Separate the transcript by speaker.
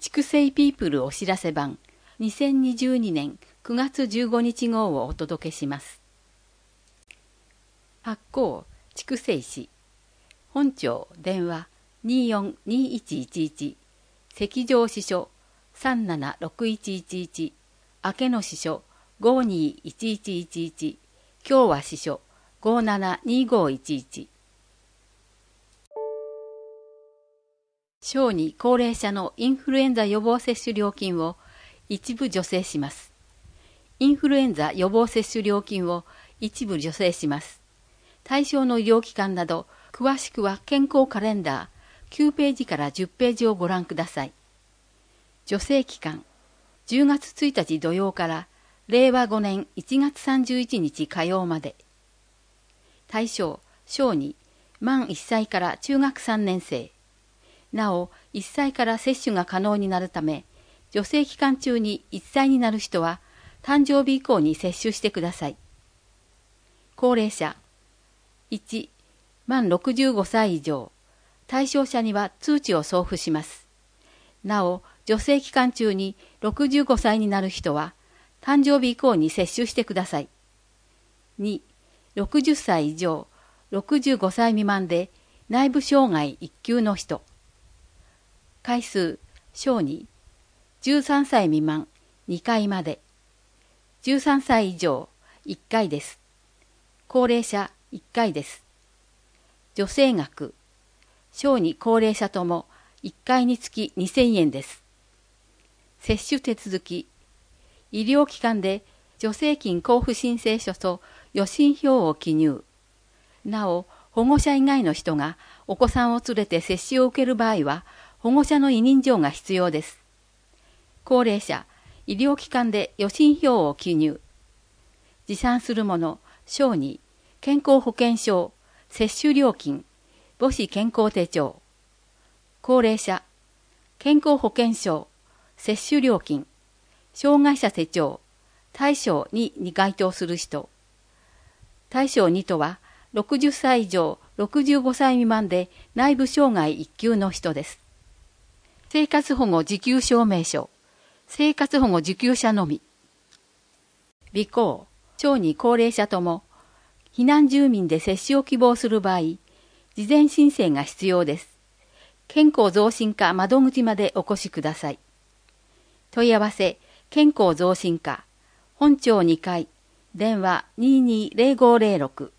Speaker 1: 畜生ピープルお知らせ版2022年9月15日号をお届けします。発行畜生誌本庁電話 24-2111 赤上支所 376111 明けの支所 521111 共和支所 572511。小児高齢者のインフルエンザ予防接種料金を一部助成します。インフルエンザ予防接種料金を一部助成します。対象の医療機関など、詳しくは健康カレンダー9ページから10ページをご覧ください。助成期間、10月1日土曜から令和5年1月31日火曜まで。対象、小児、満1歳から中学3年生。なお、1歳から接種が可能になるため、助成期間中に1歳になる人は、誕生日以降に接種してください。高齢者、1、満65歳以上。対象者には通知を送付します。なお、助成期間中に65歳になる人は、誕生日以降に接種してください。2、60歳以上、65歳未満で内部障害1級の人。回数、小児、13歳未満、2回まで。13歳以上、1回です。高齢者、1回です。助成額、小児高齢者とも1回につき2000円です。接種手続き、医療機関で助成金交付申請書と予診票を記入。なお、保護者以外の人がお子さんを連れて接種を受ける場合は、保護者の委任状が必要です。高齢者、医療機関で予診票を記入。持参するもの、小児、健康保険証、接種料金、母子健康手帳。高齢者、健康保険証、接種料金、障害者手帳、対象2に該当する人。対象2とは、60歳以上、65歳未満で内部障害1級の人です。生活保護受給証明書、生活保護受給者のみ。備考、小児高齢者とも、避難住民で接種を希望する場合、事前申請が必要です。健康増進課窓口までお越しください。問い合わせ、健康増進課、本庁2階、電話220506。